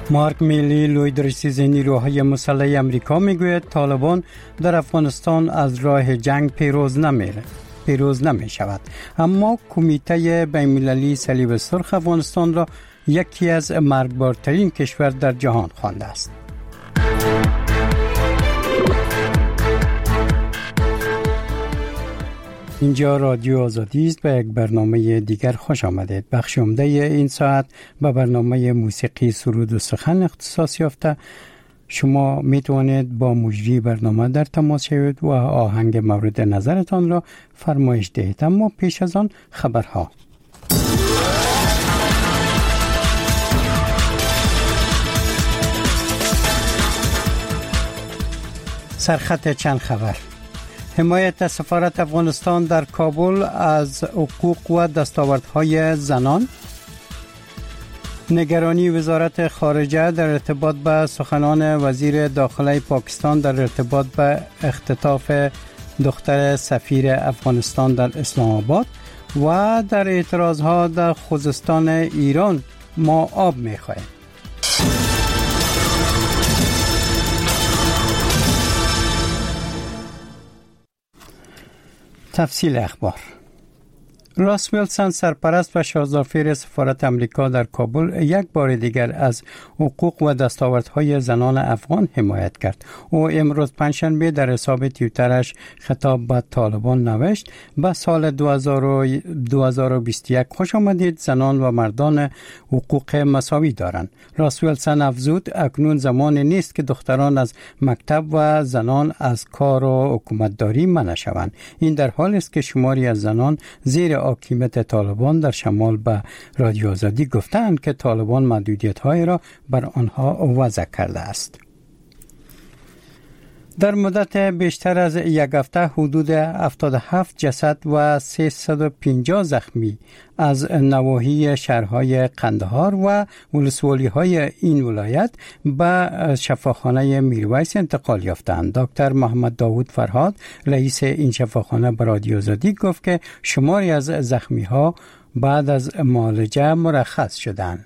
مارک میلی لویدرسیز نیروهای مسلح امریکا میگوید طالبان در افغانستان از راه جنگ پیروز نمی شود، اما کمیته بین‌المللی صلیب سرخ افغانستان را یکی از مرگبارترین کشور در جهان خوانده است. اینجا رادیو آزادی است. به یک برنامه دیگر خوش آمدید. بخش عمده این ساعت به برنامه موسیقی سرود و سخن اختصاص یافته. شما می توانید با مجری برنامه در تماس شوید و آهنگ مورد نظرتان را فرمایش دهید. اما پیش از آن خبرها. سرخط چند خبر. حمایت سفارت افغانستان در کابل از حقوق و دستاوردهای زنان. نگرانی وزارت خارجه در ارتباط به سخنان وزیر داخله پاکستان در ارتباط به اختطاف دختر سفیر افغانستان در اسلام آباد و در اعتراضها در خوزستان ایران ما آب می‌خواهیم. تفصیل اخبار. راس ویلسون سرپرست و شاهزاده‌فیر سفارت امریکا در کابل یک بار دیگر از حقوق و دستاوردهای زنان افغان حمایت کرد. او امروز پنجشنبه در حساب توییترش خطاب به طالبان نوشت: به سال 2021 خوش آمدید، زنان و مردان حقوق مساوی دارند. راس ویلسون افزود: اکنون زمان نیست که دختران از مکتب و زنان از کار و حکومتداری منع شوند. این در حالی است که شماری از زنان زیر حاکمیت طالبان در شمال به رادیو آزادی گفتند که طالبان محدودیت‌های را بر آنها وضع کرده است. در مدت بیشتر از یک هفته حدود 77 جسد و 350 زخمی از نواحی شهرهای قندهار و ولسوالی‌های این ولایت به شفاخانه میرویس انتقال یافتند. دکتر محمد داوود فرهاد رئیس این شفاخانه به رادیو آزادی گفت که شماری از زخمی‌ها بعد از معالجه مرخص شدند.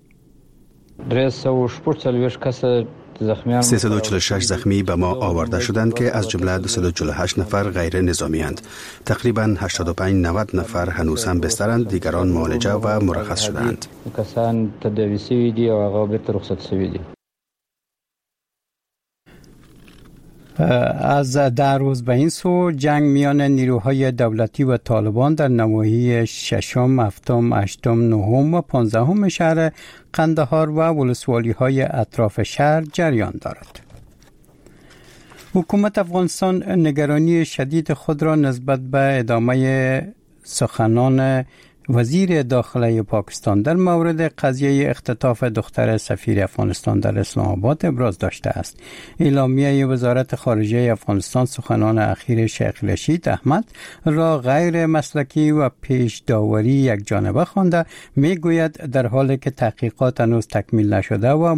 346 زخمی به ما آورده شدند که از جمله 248 نفر غیر نظامی اند. تقریبا 85-90 نفر هنوز هم بسترند، دیگران معالجه و مرخص شدند. کسان تداوی شوی دي او هغه بیرته رخصت شوی دي. از 10 روز به این سو جنگ میان نیروهای دولتی و طالبان در نواحی 6م، 7م، 8م، 9م و 15م شهر قندهار و ولسوالی‌های اطراف شهر جریان دارد. حکومت افغانستان نگرانی شدید خود را نسبت به ادامه سخنان وزیر داخله پاکستان در مورد قضیه اختطاف دختر سفیر افغانستان در اسلام آباد ابراز داشته است. اعلامیه وزارت خارجه افغانستان سخنان اخیر شیخ رشید احمد را غیر مسلکی و پیش داوری یک جانبه خوانده. میگوید در حالی که تحقیقات هنوز تکمیل نشده و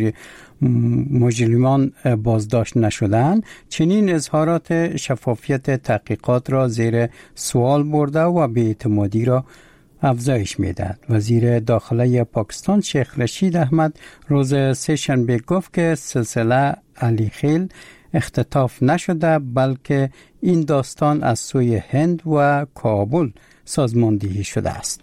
مجرمان بازداشت نشدند، چنین اظهارات شفافیت تحقیقات را زیر سوال برده و بی‌اعتمادی را افزایش می‌دهد. وزیر داخله پاکستان شیخ رشید احمد روز سه‌شنبه گفت که سلسله علی خیل اختطاف نشده، بلکه این داستان از سوی هند و کابل سازماندهی شده است.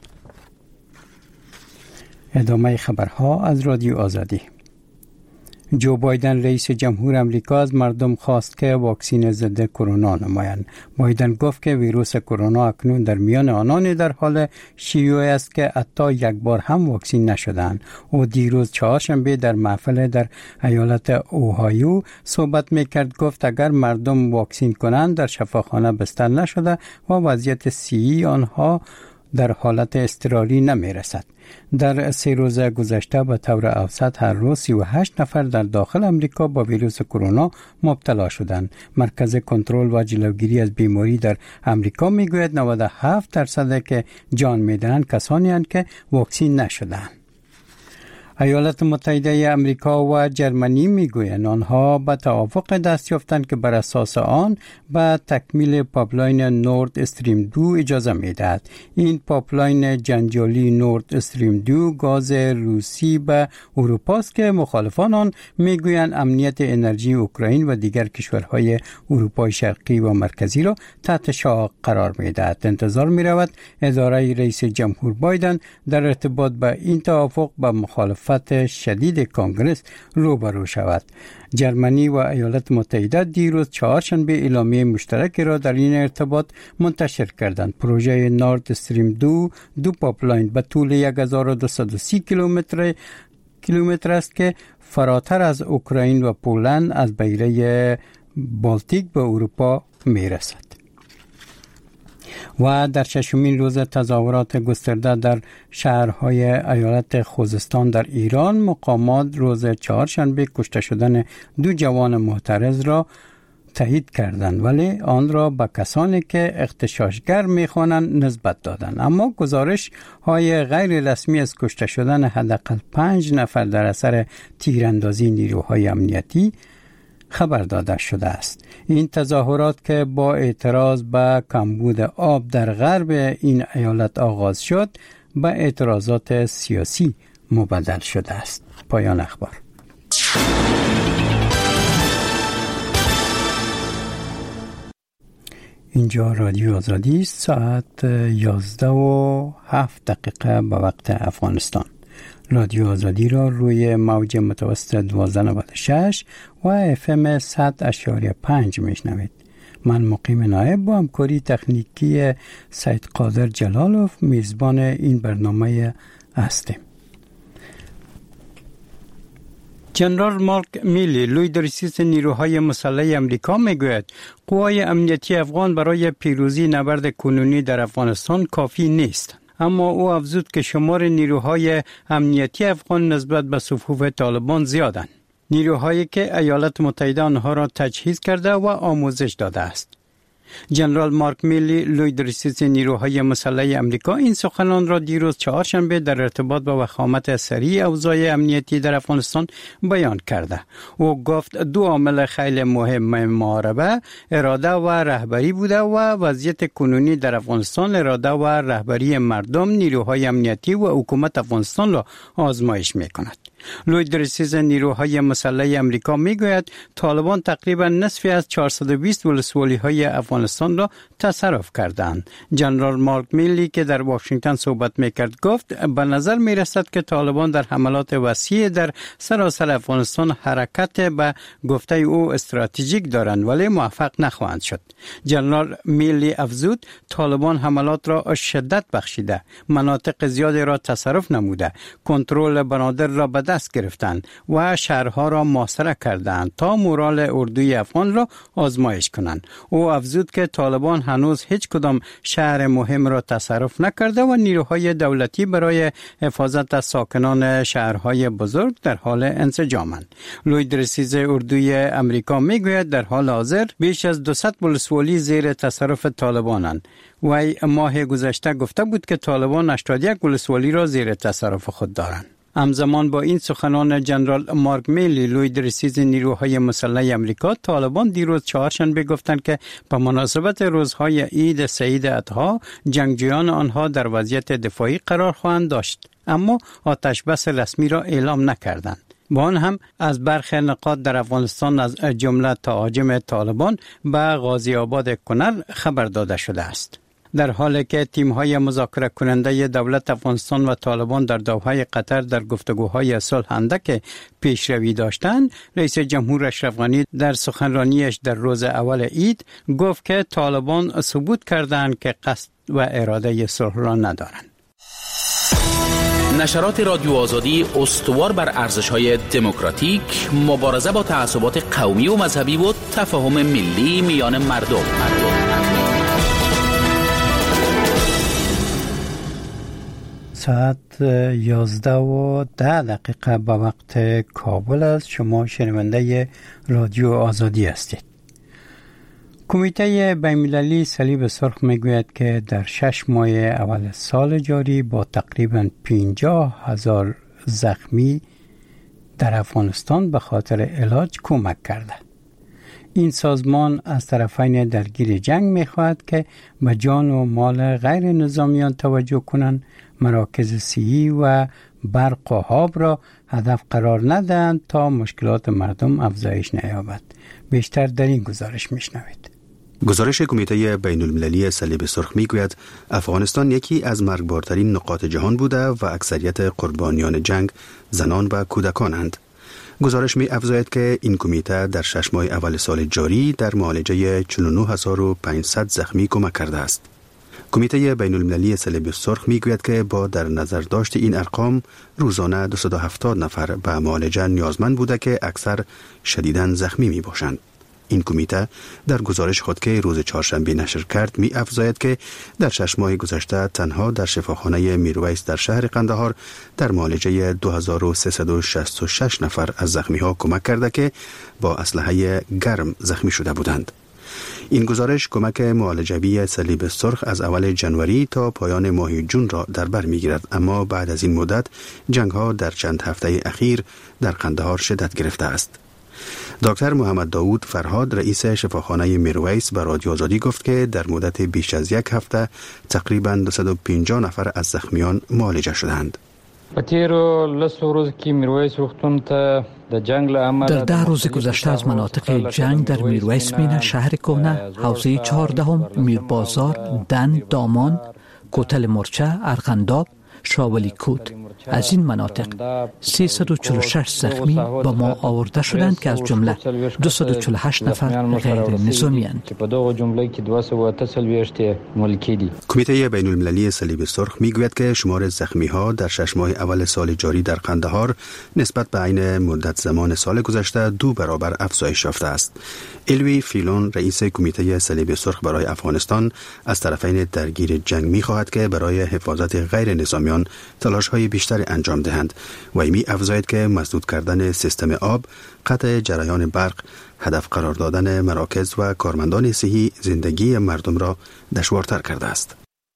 ادامه خبرها از رادیو آزادی. جو بایدن رئیس جمهور امریکا از مردم خواست که واکسن ضد کرونا نمایند. بایدن گفت که ویروس کرونا اکنون در میان آنان در حال شیوع است که حتی یک بار هم واکسن نشدند. او دیروز چهارشنبه در محفل در ایالت اوهایو صحبت میکرد. گفت اگر مردم واکسن کنند در شفاخانه بستر نشده و وضعیت صحی آنها در حالت اضطراری نمیرسد. در 3 روز گذشته به طور اوسط هر روز 38 نفر در داخل امریکا با ویروس کرونا مبتلا شدند. مرکز کنترل و جلوگیری از بیماری در امریکا میگوید 97% که جان میدهند کسانی هستند که واکسن نشدند. ایالات متحده آمریکا و جرمنی میگویند آنها به توافق دست یافتند که بر اساس آن به تکمیل پایپلاین نورد استریم 2 اجازه میدهد. این پایپلاین جنجالی نورد استریم 2 گاز روسی به اروپا است که مخالفان آن میگویند امنیت انرژی اوکراین و دیگر کشورهای اروپای شرقی و مرکزی را تحت شعاع قرار میدهد. انتظار میرود اداره رئیس جمهور بایدن در ارتباط با این توافق با مخالفت شدید کانگرس روبرو شود. جرمنی و ایالات متحده دیروز چهارشنبه اعلامیه مشترکی را در این ارتباط منتشر کردند. پروژه نورد استریم 2 پایپلاین به طول 1230 کیلومتر است که فراتر از اوکراین و پولند از بحیره بالتیک به اروپا میرسد. و در ششمین روز تظاهرات گسترده در شهرهای ایالت خوزستان در ایران، مقامات روز چهارشنبه کشته شدن 2 جوان معترض را تایید کردند، ولی آن را به کسانی که اغتشاشگر می‌خوانند نسبت دادند. اما گزارش های غیر رسمی از کشته شدن حداقل 5 نفر در اثر تیراندازی نیروهای امنیتی خبر داده شده است. این تظاهرات که با اعتراض به کمبود آب در غرب این ایالت آغاز شد، به اعتراضات سیاسی مبدل شده است. پایان اخبار. اینجا رادیو آزادی است. ساعت 11:07 به وقت افغانستان. رادیو آزادی را روی موج متوسط 1296 و FM 100.5 میشنوید. من مقیم نایب با همکاری تکنیکی سید قادر جلالوف میزبان این برنامه هستیم. جنرال مارک میلی، لوی رئیس نیروهای مسلح آمریکا میگوید قوای امنیتی افغان برای پیروزی نبرد کنونی در افغانستان کافی نیست. اما او افزود که شمار نیروهای امنیتی افغان نسبت به صفوف طالبان زیادند. نیروهایی که ایالات متحده آنها را تجهیز کرده و آموزش داده است. جنرال مارک میلی، لوی رئیس نیروهای مسلح آمریکا، این سخنان را دیروز چهارشنبه در ارتباط با وخامت سریع اوضاع امنیتی در افغانستان بیان کرده. او گفت 2 عامل خیلی مهم محاربه، اراده و رهبری بوده و وضعیت کنونی در افغانستان اراده و رهبری مردم، نیروهای امنیتی و حکومت افغانستان را آزمایش می‌کند. لوی رئیس نیروهای مسلح آمریکا میگوید طالبان تقریبا نصفی از 420 ولسوالی‌های افغانستان را تصرف کردند. جنرال مارک میلی که در واشنگتن صحبت میکرد گفت به نظر میرسد که طالبان در حملات وسیع در سراسر افغانستان حرکت به گفته او استراتژیک دارند ولی موفق نخواهند شد. جنرال میلی افزود طالبان حملات را شدت بخشیده، مناطق زیادی را تصرف نموده، کنترل بنادر را به دست گرفتند و شهرها را محاصره کردند تا مورال اردوی افغان را آزمایش کنند. او افزود که طالبان هنوز هیچ کدام شهر مهم را تصرف نکرده و نیروهای دولتی برای حفاظت از ساکنان شهرهای بزرگ در حال انسجامند. لوی رئیس اردوی امریکا میگوید در حال حاضر بیش از 200 ولسوالی زیر تصرف طالبانند. وی ماه گذشته گفته بود که طالبان 81 ولسوالی را زیر تصرف خود دارند. همزمان با این سخنان جنرال مارک میلی، لوی رئیس نیروهای مسلح آمریکا، طالبان دیروز چهارشنبه گفتند که به مناسبت روزهای عید سعید اضحی جنگجویان آنها در وضعیت دفاعی قرار خواهند داشت، اما آتش بس رسمی را اعلام نکردند. با آن هم از برخی نقاط در افغانستان از جمله تهاجم طالبان به غازی آباد کنر خبر داده شده است. در حالی که تیم‌های مذاکره کننده دولت افغانستان و طالبان در دوحه قطر در گفتگوهای صلح اندک پیشروی داشتند، رئیس جمهور اشرف غنی در سخنرانیش در روز اول عید گفت که طالبان ثبوت کردند که قصد و اراده صلح را ندارند. نشرات رادیو آزادی استوار بر ارزش‌های دموکراتیک، مبارزه با تعصبات قومی و مذهبی و تفاهم ملی میان مردم. ساعت 11:10 به وقت کابل است. شما شنونده رادیو آزادی هستید. کمیته بین‌المللی صلیب سرخ میگوید که در 6 ماه اول سال جاری با تقریباً 50,000 زخمی در افغانستان به خاطر علاج کمک کرده. این سازمان از طرفین درگیر جنگ می‌خواهد که به جان و مال غیر نظامیان توجه کنند، مراکز صحی و برق و آب را هدف قرار ندهند تا مشکلات مردم افزایش نیابد. بیشتر در این گزارش میشنوید. گزارش کمیته بین المللی صلیب سرخ میگوید افغانستان یکی از مرگبارترین نقاط جهان بوده و اکثریت قربانیان جنگ زنان و کودکانند. گزارش می افزاید که این کمیته در 6 ماه اول سال جاری در معالجه 49500 زخمی کمک کرده است. کمیته بین المللی صلیب سرخ می گوید که با در نظر داشت این ارقام روزانه 270 نفر به معالجه نیازمند بوده که اکثر شدیداً زخمی می باشند. این کمیته در گزارش خود که روز چهارشنبه نشر کرد می افزاید که در 6 ماه گذشته تنها در شفاخانه میرویس در شهر قندهار در معالجه 2366 نفر از زخمی ها کمک کرده که با اسلحه گرم زخمی شده بودند. این گزارش کمک معالجوی صلیب سرخ از اول جنوری تا پایان ماه جون را در بر میگیرد، اما بعد از این مدت جنگ ها در چند هفته اخیر در قندهار شدت گرفته است. دکتر محمد داوود فرهاد رئیس شفاخانه میرویس به رادیو آزادی گفت که در مدت بیش از یک هفته تقریباً 250 نفر از زخمیان معالجه شدند. در 10 روز گذشته از مناطق جنگ در میرویس مینه، شهر کهنه، حوزه 14، میربازار، دن، دامان، کوتل مرچه، ارغنداب، شاولی کود، از این مناطق 346 زخمی به ما آورده شدند که از جمله 248 نفر غیر نظامی اند. کمیته بین المللی صلیب سرخ میگوید که شمار زخمی ها در 6 ماه اول سال جاری در قندهار نسبت به عین مدت زمان سال گذشته 2 برابر افزایش یافته است. الوی فیلون رئیس کمیته صلیب سرخ برای افغانستان از طرفین درگیر جنگ میخواهد که برای حفاظت غیر نظامیان تلاش های بیشتر انجام دهند و می افزاید که مسدود کردن سیستم آب، قطع جریان برق، هدف قرار دادن مراکز و کارمندان صحی زندگی مردم را دشوارتر کرده است.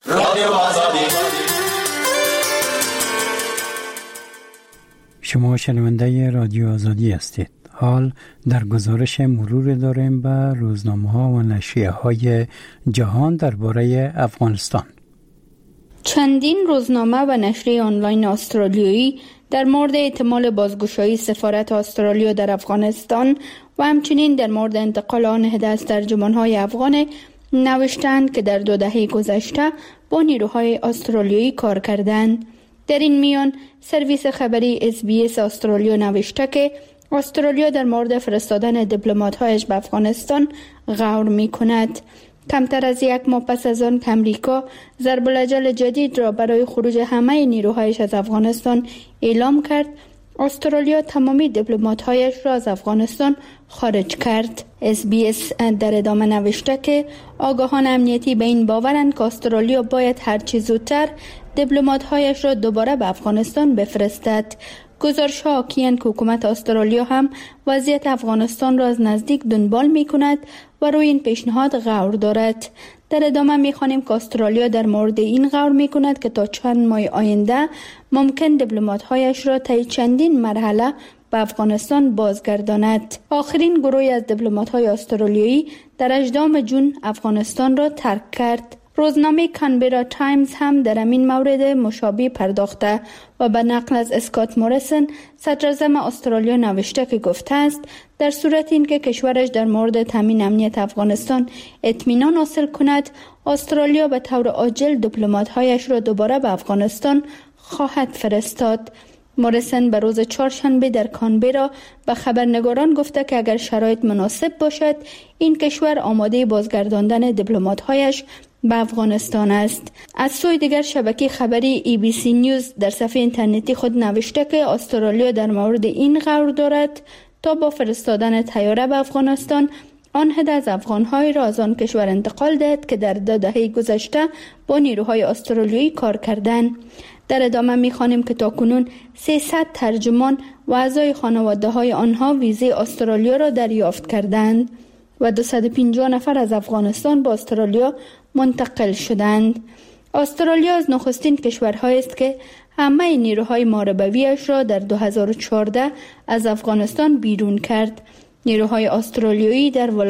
شما شنونده رادیو آزادی هستید. حال در گزارش مرور داریم به روزنامه‌ها و نشریه‌های جهان درباره افغانستان. چندین روزنامه و نشریه آنلاین استرالیایی در مورد احتمال بازگشایی سفارت استرالیا در افغانستان و همچنین در مورد انتقال آن عده از ترجمان‌های افغان نوشتند که در 2 دهه گذشته با نیروهای استرالیایی کار کردند. در این میان سرویس خبری SBS استرالیا نوشته که استرالیا در مورد فرستادن دیپلمات‌هایش به افغانستان غور می‌کند. کمتر از 1 ماه پس از آن که امریکا ضرب الاجل جدید را برای خروج همه نیروهایش از افغانستان اعلام کرد، استرالیا تمامی دیپلمات‌هایش را از افغانستان خارج کرد. SBS در ادامه نوشته که آگاهان امنیتی به این باورند که استرالیا باید هرچه زودتر دیپلمات‌هایش را دوباره به افغانستان بفرستد. گزارش‌ها حاکی‌اند که حکومت استرالیا هم وضعیت افغانستان را از نزدیک دنبال می‌کند و روی این پیشنهاد غور دارد. در ادامه می‌خوانیم که استرالیا در مورد این غور می‌کند که تا چند ماه آینده ممکن دیپلمات‌هایش را طی چندین مرحله به افغانستان بازگرداند. آخرین گروهی از دیپلمات‌های استرالیایی در 18 جون افغانستان را ترک کرد. روزنامه کانبرا تایمز هم در همین مورد مشابه پرداخته و به نقل از اسکات موریسن صدراعظم استرالیا نوشته که گفته است در صورت اینکه کشورش در مورد تامین امنیت افغانستان اطمینان حاصل کند، استرالیا به طور عاجل دیپلمات‌هایش را دوباره به افغانستان خواهد فرستاد. موریسن به روز چهارشنبه در کانبرا به خبرنگاران گفته که اگر شرایط مناسب باشد این کشور آماده بازگرداندن دیپلمات‌هایش به افغانستان است. از سوی دیگر شبکه خبری ABC نیوز در صفحه اینترنتی خود نوشته که استرالیا در مورد این غور دارد تا با فرستادن طیاره به افغانستان آن عده از افغان‌های را از آن کشور انتقال دهد که در 2 دهه گذشته با نیروهای استرالیایی کار کردند. در ادامه می‌خوانیم که تاکنون 300 ترجمان و اعضای خانواده‌های آنها ویزه استرالیا را دریافت کردند و 250 نفر از افغانستان به استرالیا منتقل شدند. استرالیا از نخستین کشورهایی است که همه نیروهای ماربویش را در 2014 از افغانستان بیرون کرد. نیروهای استرالیایی در